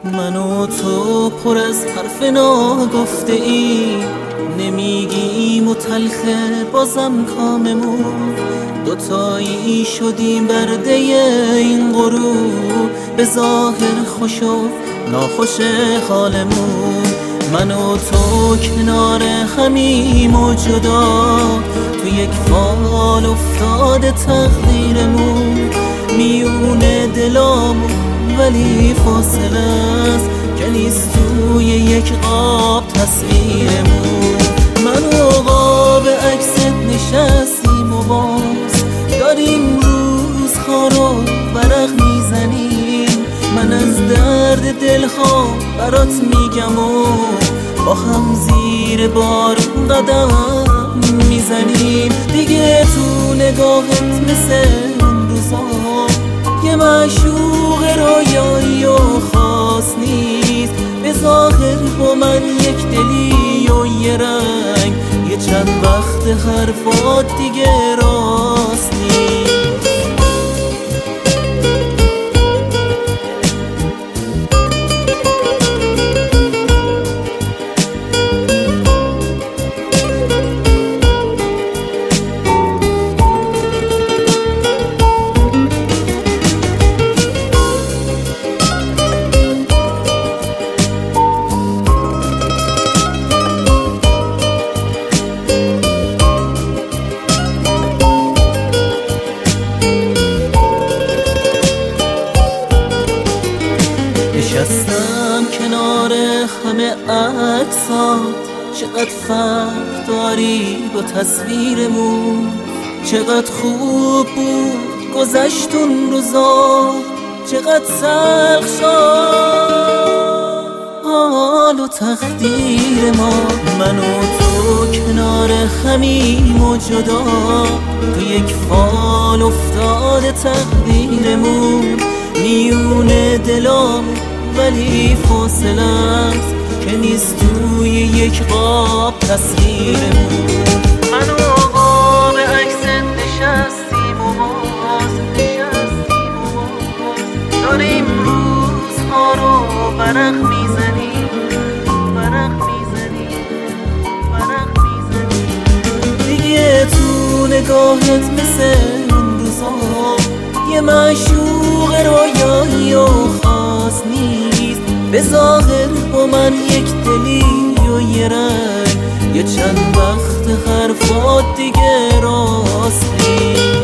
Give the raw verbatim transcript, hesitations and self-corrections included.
من و تو پر از حرف ناگفته ای، نمیگیم و تلخه بازم کاممون، دوتایی شدیم برده این غروب، به ظاهر خوش و ناخوش حالمون. من و تو کنار همیم و جدا، تو یک فال افتاده تقدیرمون، میون دلامون ولی فاصله است که نیست توی یک قاب تصویرمون. من و قاب عکست نشستیم و باز داریم روزها رو ورق میزنیم، من از درد دلها برات میگم و با هم زیر بارون قدم میزنیم. دیگه تو نگاهت مثل اون روزا یه معشوق رویایی و خاص نیست، به ظاهر با من یک دلی و یه رنگ، یه چند وقت حرفات دیگه راست نیست. نشستم کنار همه عکسات، چقدر فرق داری با تصویرمون، چقدر خوب بود گذشت اون روزا، چقدر سخت شد حال و تقدیر ما. من و تو کنار همیم و جدا، تو یک فال افتاده تقدیرمون، میون دلام ولی فاصله است که نیست توی یک قاب تصویرمون. من و قاب عکست نشستیم و باز نشستیم و باز داریم روزها رو ورق میزنیم ورق میزنیم ورق میزنیم. دیگه تو نگاهت مثل اون روزا یه معشوق رویایی و خاص نیست، به ظاهر با من یک دلی و یه رنگ، یه چند وقت حرفات دیگه راست نیست.